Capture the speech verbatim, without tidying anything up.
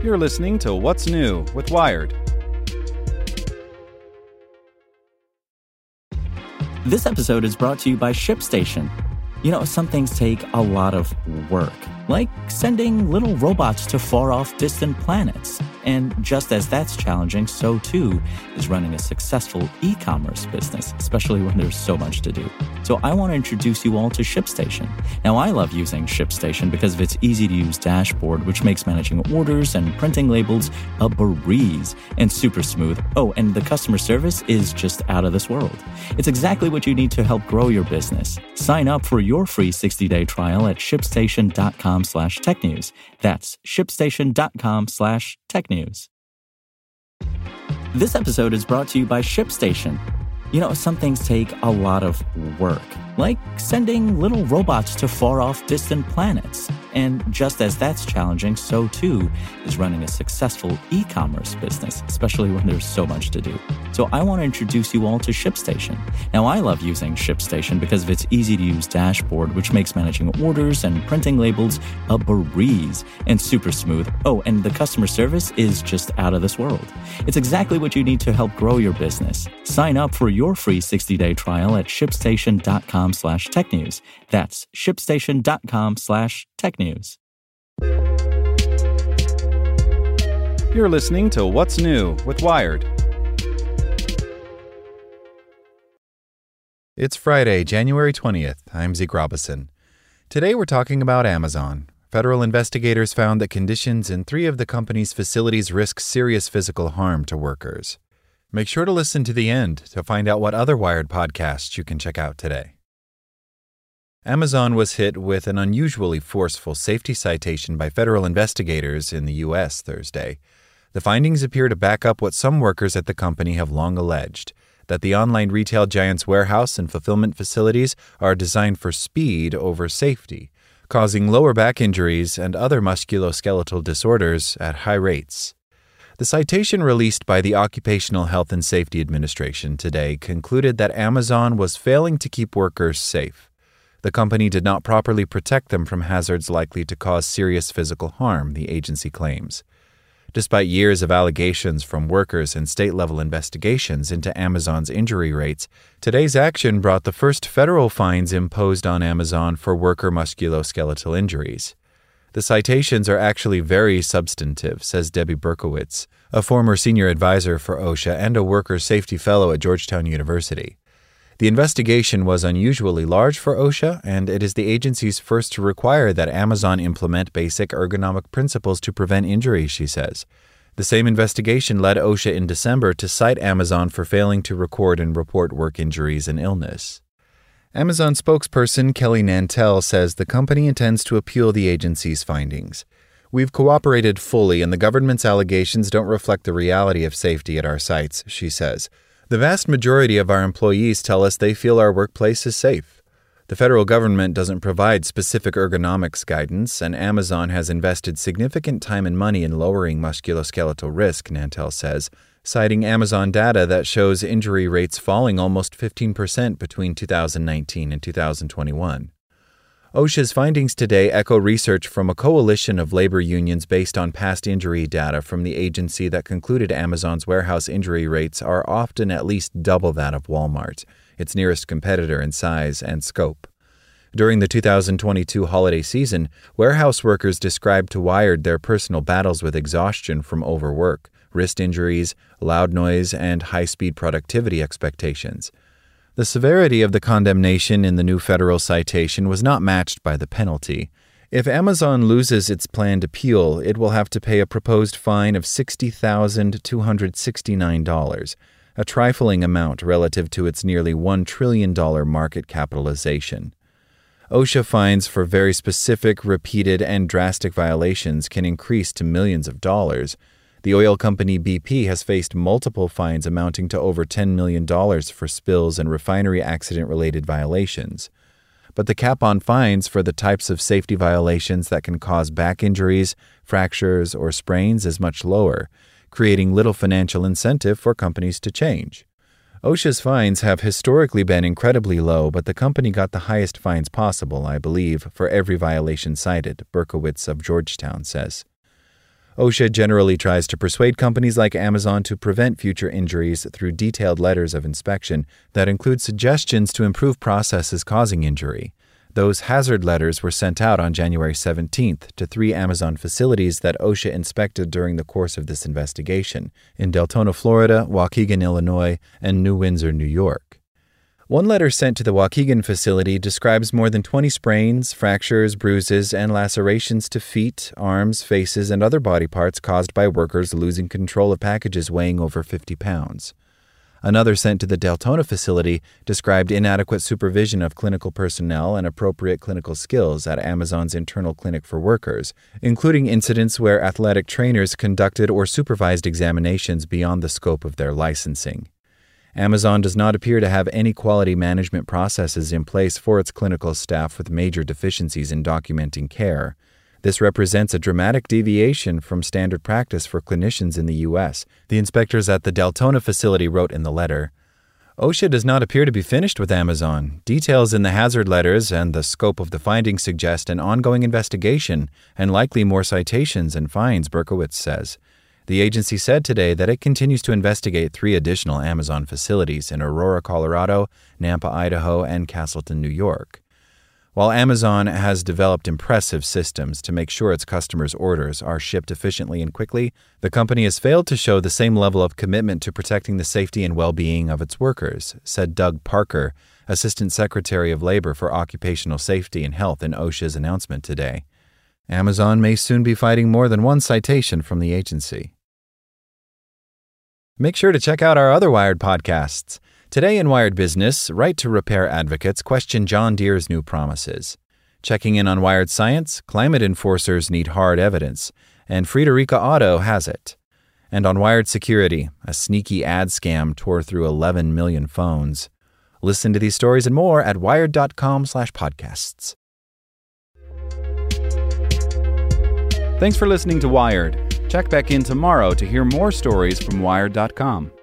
You're listening to What's New with Wired. This episode is brought to you by ShipStation. You know, some things take a lot of work, like sending little robots to far-off distant planets. And just as that's challenging, so too is running a successful e-commerce business, especially when there's so much to do. So I want to introduce you all to ShipStation. Now, I love using ShipStation because of its easy-to-use dashboard, which makes managing orders and printing labels a breeze and super smooth. Oh, and the customer service is just out of this world. It's exactly what you need to help grow your business. Sign up for your free sixty-day trial at shipstation.com slash technews. That's shipstation.com slash technews. This episode is brought to you by ShipStation. You know, some things take a lot of work, like sending little robots to far-off distant planets. And just as that's challenging, so too is running a successful e-commerce business, especially when there's so much to do. So I want to introduce you all to ShipStation. Now, I love using ShipStation because of its easy-to-use dashboard, which makes managing orders and printing labels a breeze and super smooth. Oh, and the customer service is just out of this world. It's exactly what you need to help grow your business. Sign up for your free sixty-day trial at shipstation.com slash technews. That's shipstation.com slash technews. You're listening to What's New with Wired. It's Friday, January twentieth. I'm Zeke Robison. Today we're talking about Amazon. Federal investigators found that conditions in three of the company's facilities risk serious physical harm to workers. Make sure to listen to the end to find out what other Wired podcasts you can check out today. Amazon was hit with an unusually forceful safety citation by federal investigators in the U S Thursday. The findings appear to back up what some workers at the company have long alleged, that the online retail giant's warehouse and fulfillment facilities are designed for speed over safety, causing lower back injuries and other musculoskeletal disorders at high rates. The citation released by the Occupational Health and Safety Administration today concluded that Amazon was failing to keep workers safe. The company did not properly protect them from hazards likely to cause serious physical harm, the agency claims. Despite years of allegations from workers and state-level investigations into Amazon's injury rates, today's action brought the first federal fines imposed on Amazon for worker musculoskeletal injuries. The citations are actually very substantive, says Debbie Berkowitz, a former senior advisor for OSHA and a worker safety fellow at Georgetown University. The investigation was unusually large for OSHA, and it is the agency's first to require that Amazon implement basic ergonomic principles to prevent injury, she says. The same investigation led OSHA in December to cite Amazon for failing to record and report work injuries and illness. Amazon spokesperson Kelly Nantel says the company intends to appeal the agency's findings. We've cooperated fully, and the government's allegations don't reflect the reality of safety at our sites, she says. The vast majority of our employees tell us they feel our workplace is safe. The federal government doesn't provide specific ergonomics guidance, and Amazon has invested significant time and money in lowering musculoskeletal risk, Nantel says, citing Amazon data that shows injury rates falling almost fifteen percent between two thousand nineteen and two thousand twenty-one. OSHA's findings today echo research from a coalition of labor unions based on past injury data from the agency that concluded Amazon's warehouse injury rates are often at least double that of Walmart, its nearest competitor in size and scope. During the two thousand twenty-two holiday season, warehouse workers described to Wired their personal battles with exhaustion from overwork, wrist injuries, loud noise, and high-speed productivity expectations. The severity of the condemnation in the new federal citation was not matched by the penalty. If Amazon loses its planned appeal, it will have to pay a proposed fine of sixty thousand two hundred sixty-nine dollars, a trifling amount relative to its nearly one trillion dollars market capitalization. OSHA fines for very specific, repeated, and drastic violations can increase to millions of dollars. The oil company B P has faced multiple fines amounting to over ten million dollars for spills and refinery accident-related violations. But the cap on fines for the types of safety violations that can cause back injuries, fractures, or sprains is much lower, creating little financial incentive for companies to change. OSHA's fines have historically been incredibly low, but the company got the highest fines possible, I believe, for every violation cited, Berkowitz of Georgetown says. OSHA generally tries to persuade companies like Amazon to prevent future injuries through detailed letters of inspection that include suggestions to improve processes causing injury. Those hazard letters were sent out on January seventeenth to three Amazon facilities that OSHA inspected during the course of this investigation in Deltona, Florida, Waukegan, Illinois, and New Windsor, New York. One letter sent to the Waukegan facility describes more than twenty sprains, fractures, bruises, and lacerations to feet, arms, faces, and other body parts caused by workers losing control of packages weighing over fifty pounds. Another sent to the Deltona facility described inadequate supervision of clinical personnel and appropriate clinical skills at Amazon's internal clinic for workers, including incidents where athletic trainers conducted or supervised examinations beyond the scope of their licensing. Amazon does not appear to have any quality management processes in place for its clinical staff with major deficiencies in documenting care. This represents a dramatic deviation from standard practice for clinicians in the U S, the inspectors at the Deltona facility wrote in the letter. OSHA does not appear to be finished with Amazon. Details in the hazard letters and the scope of the findings suggest an ongoing investigation and likely more citations and fines, Berkowitz says. The agency said today that it continues to investigate three additional Amazon facilities in Aurora, Colorado, Nampa, Idaho, and Castleton, New York. While Amazon has developed impressive systems to make sure its customers' orders are shipped efficiently and quickly, the company has failed to show the same level of commitment to protecting the safety and well-being of its workers, said Doug Parker, Assistant Secretary of Labor for Occupational Safety and Health in OSHA's announcement today. Amazon may soon be fighting more than one citation from the agency. Make sure to check out our other Wired podcasts. Today in Wired Business, Right to Repair advocates question John Deere's new promises. Checking in on Wired Science, climate enforcers need hard evidence, and Friederike Auto has it. And on Wired Security, a sneaky ad scam tore through eleven million phones. Listen to these stories and more at wired.com slash podcasts. Thanks for listening to Wired. Check back in tomorrow to hear more stories from Wired dot com.